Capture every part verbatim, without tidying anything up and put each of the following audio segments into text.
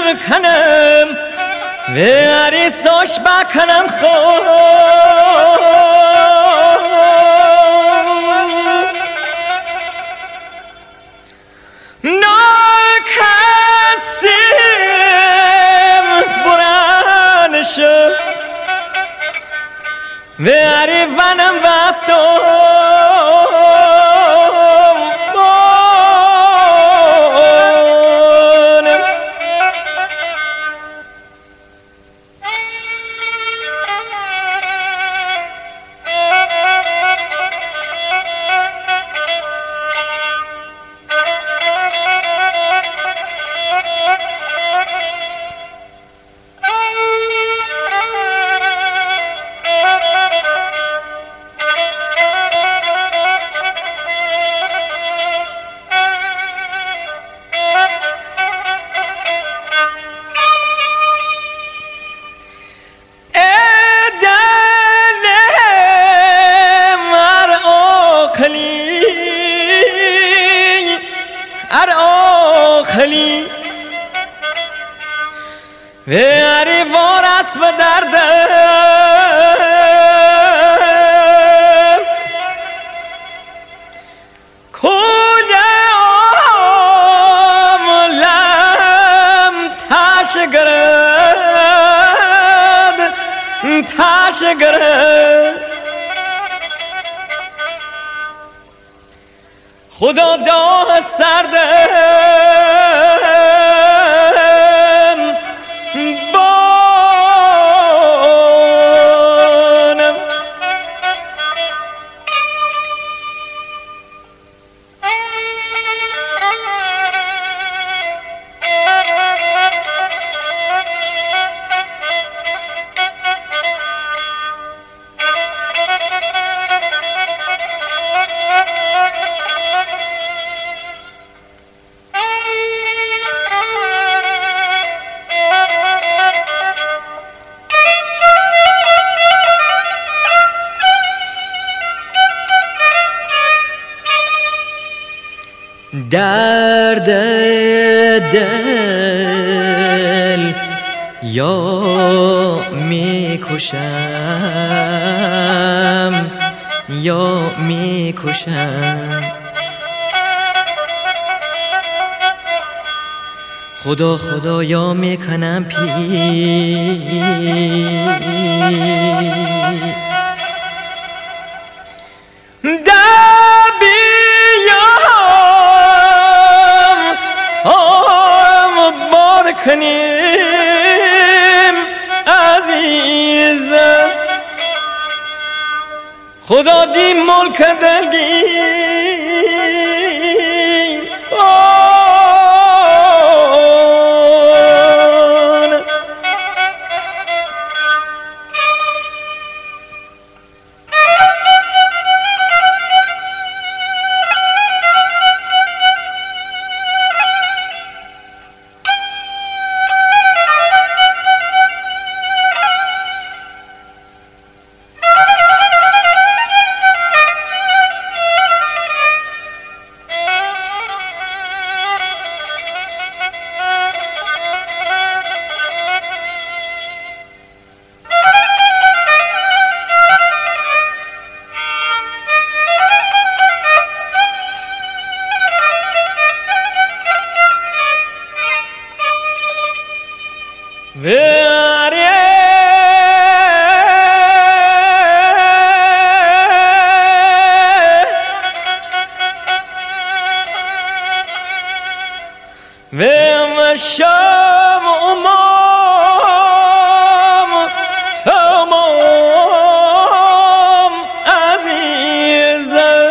کنم و عریساش بکنم خوب ناکسیم برانشو و عریفانم وفتم ار آخلی و اری وارس به دردم کلم لم تاش گرد تاش گرد خدا داه سردم بانم درد دل یا میکشم یا میکشم خدا خدا یا میکنم پی کنیم عزیز خدا دی ملک دلگی و شام امام تمام عزیز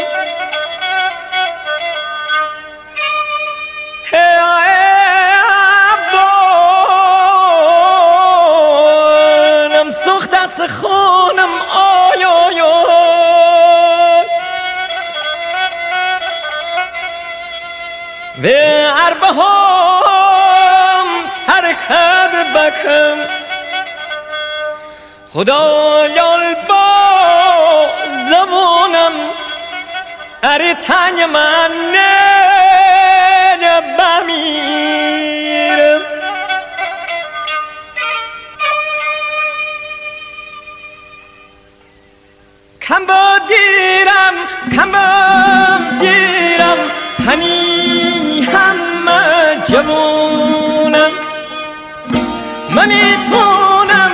عبانم سخت از خونم آی آی و عربه هم ترکد بکم خدایال با زبونم اری تنگ من نه بمیرم کم با دیرم کم با دیرم هنی همه جوانم من میتونم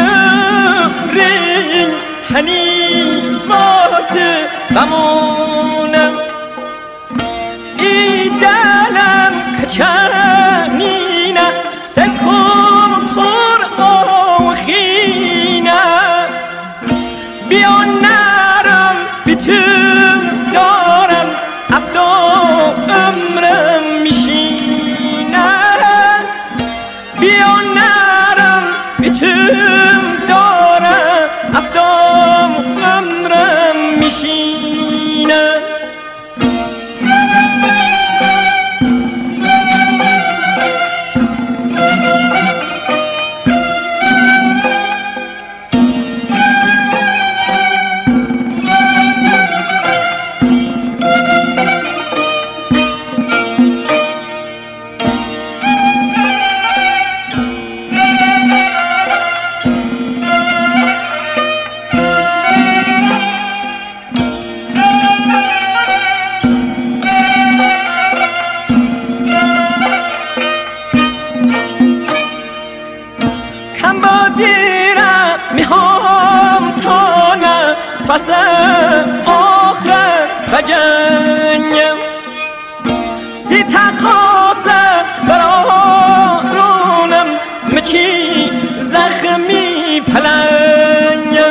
یه هنی بات بمونم ای دلم کچنینه سکم پر آخینه بیا نرم بیتون دارم افتا عمرم میشینه بیا نرم بیتون دارم افتا عمرم میشینه پس آخر بجنیم سی تقاسه برارونم مچی زخمی پلنیم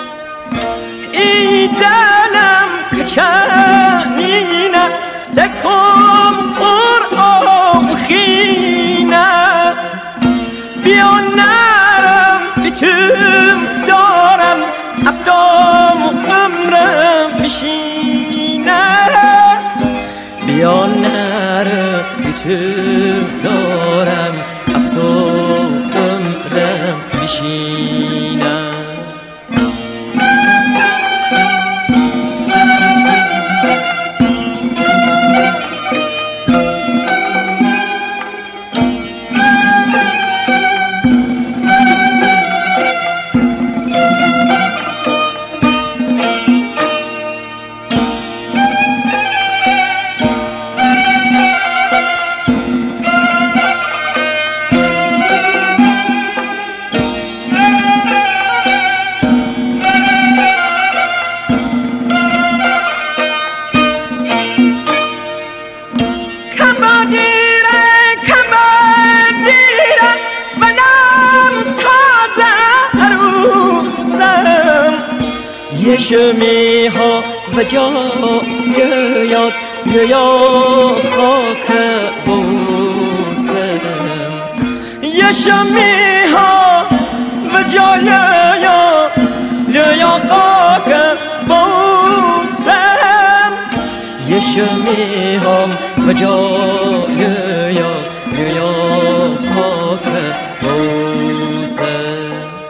ای دلم کچنینه سکم پر آخینه بیا نرم بیتون دارم افدام عمرم میشینه بیا نرم بیتون دارم افدام عمرم میشینه شمی ها و جای یاد یاد خاک بوسم یه شمی ها و جای یاد یاد خاک بوسم یه شمی ها و جای یاد یاد خاک بوسم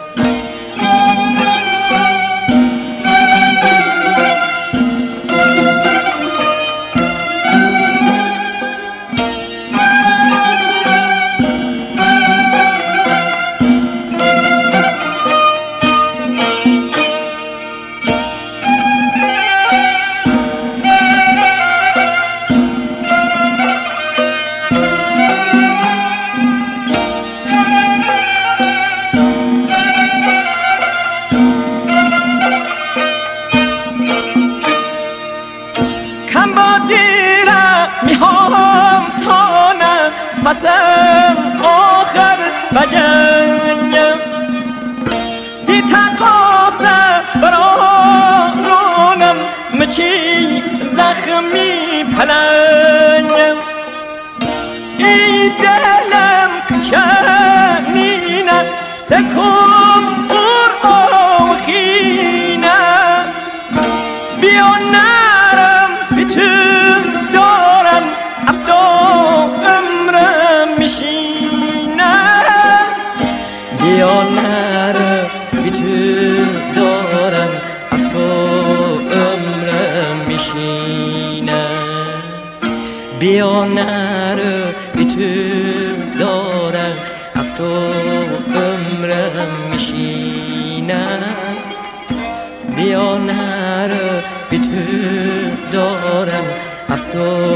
پسم آخر بجنیم سی تقاسه برارونم مچی زخمی پلنیم ای دلم کچنینه سکم پر آخینه بیا نرم بیتون دارم افتا عمرم میشینه بیا نرم بیتون دارم افتا عمرم میشینه بیا نرم بیتون دارم افتا عمرم میشینه بیا نرم دارم افسوس